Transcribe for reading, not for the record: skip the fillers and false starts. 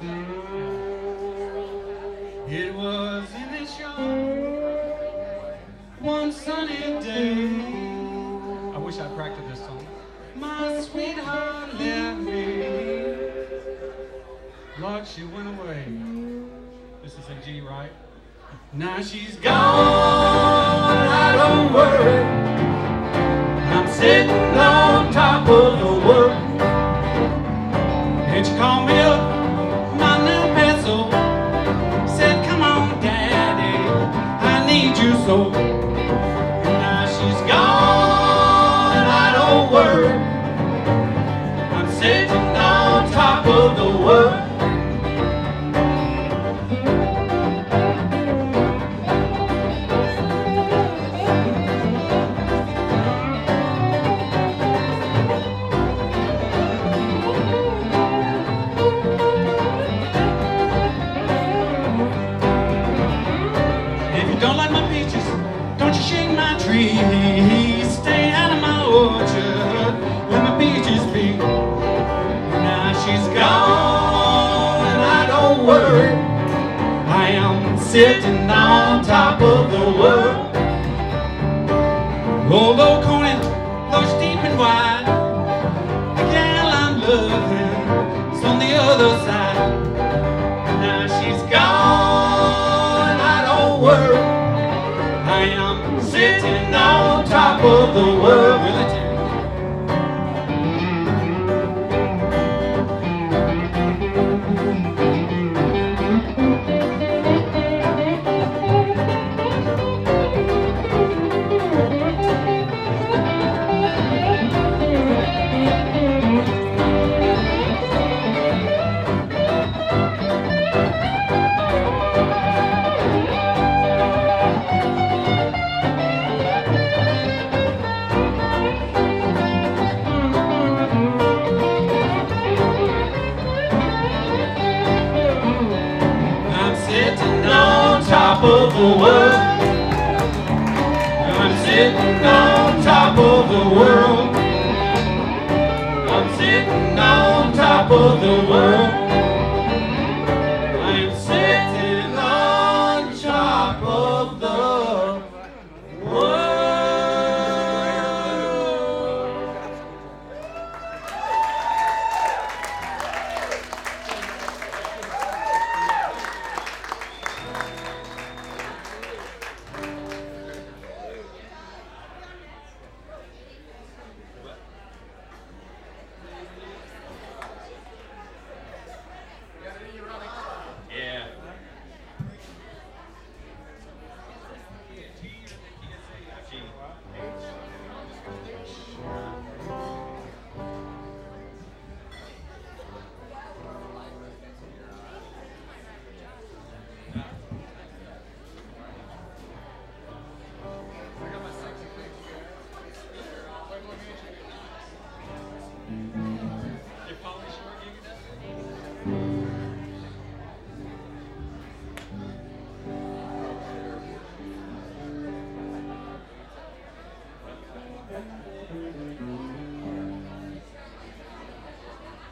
It was in this yard one sunny day. I wish I'd practiced this song. My sweetheart left me. Lord, she went away. This is a G, right? Now she's gone, I don't worry. I'm sitting on top of the world. And she called me up, my little pencil. Said, come on, Daddy, I need you so. And now she's gone, I don't worry. I'm sitting on top of the world. Don't like my peaches, don't you shake my tree. Stay out of my orchard, let my peaches be. Now she's gone and I don't worry. I am sitting on top of the world. Old old Coney, looks deep and wide. The gal I'm loving is on the other side. Now she's gone, I don't worry. I am sitting on top of the world. Will it take? Sitting on top of the world. I'm sitting on top of the world. I'm sitting on top of the world.